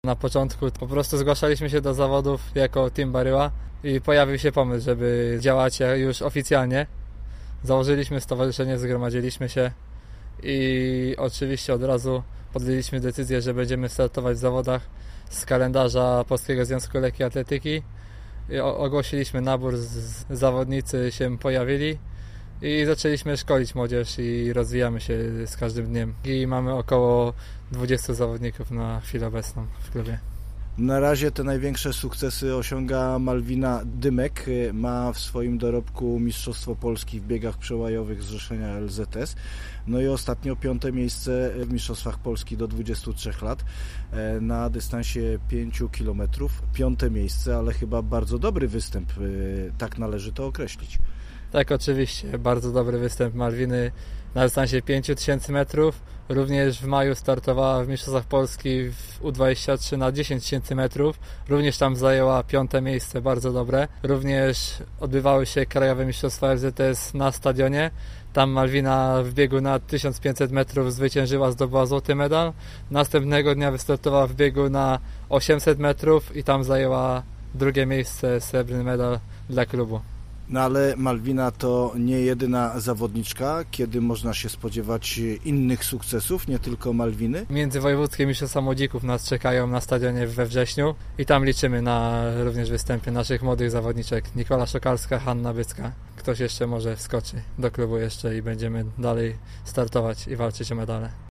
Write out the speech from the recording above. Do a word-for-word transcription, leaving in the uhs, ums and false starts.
Na początku po prostu zgłaszaliśmy się do zawodów jako Team Baryła i pojawił się pomysł, żeby działać już oficjalnie. Założyliśmy stowarzyszenie, zgromadziliśmy się i oczywiście od razu podjęliśmy decyzję, że będziemy startować w zawodach z kalendarza Polskiego Związku Lekkiej Atletyki. I ogłosiliśmy nabór, zawodnicy się pojawili i zaczęliśmy szkolić młodzież i rozwijamy się z każdym dniem. I mamy około dwudziestu zawodników na chwilę obecną w klubie. Na razie te największe sukcesy osiąga Malwina Dymek. Ma w swoim dorobku Mistrzostwo Polski w biegach przełajowych zrzeszenia L Z S. No i ostatnio piąte miejsce w Mistrzostwach Polski do dwudziestu trzech lat na dystansie pięciu kilometrów. Piąte miejsce, ale chyba bardzo dobry występ, tak należy to określić. Tak, oczywiście. Bardzo dobry występ Malwiny na dystansie pięć tysięcy metrów. Również w maju startowała w Mistrzostwach Polski w U dwadzieścia trzy na dziesięć tysięcy metrów. Również tam zajęła piąte miejsce, bardzo dobre. Również odbywały się krajowe mistrzostwa L Z S na stadionie. Tam Malwina w biegu na tysiąc pięćset metrów zwyciężyła, zdobyła złoty medal. Następnego dnia wystartowała w biegu na osiemset metrów i tam zajęła drugie miejsce, srebrny medal dla klubu. No ale Malwina to nie jedyna zawodniczka, kiedy można się spodziewać innych sukcesów, nie tylko Malwiny. Międzywojewódzkie mistrzostwa młodzików nas czekają na stadionie we wrześniu i tam liczymy na również występy naszych młodych zawodniczek. Nikola Szokalska, Hanna Bycka. Ktoś jeszcze może wskoczy do klubu jeszcze i będziemy dalej startować i walczyć o medale.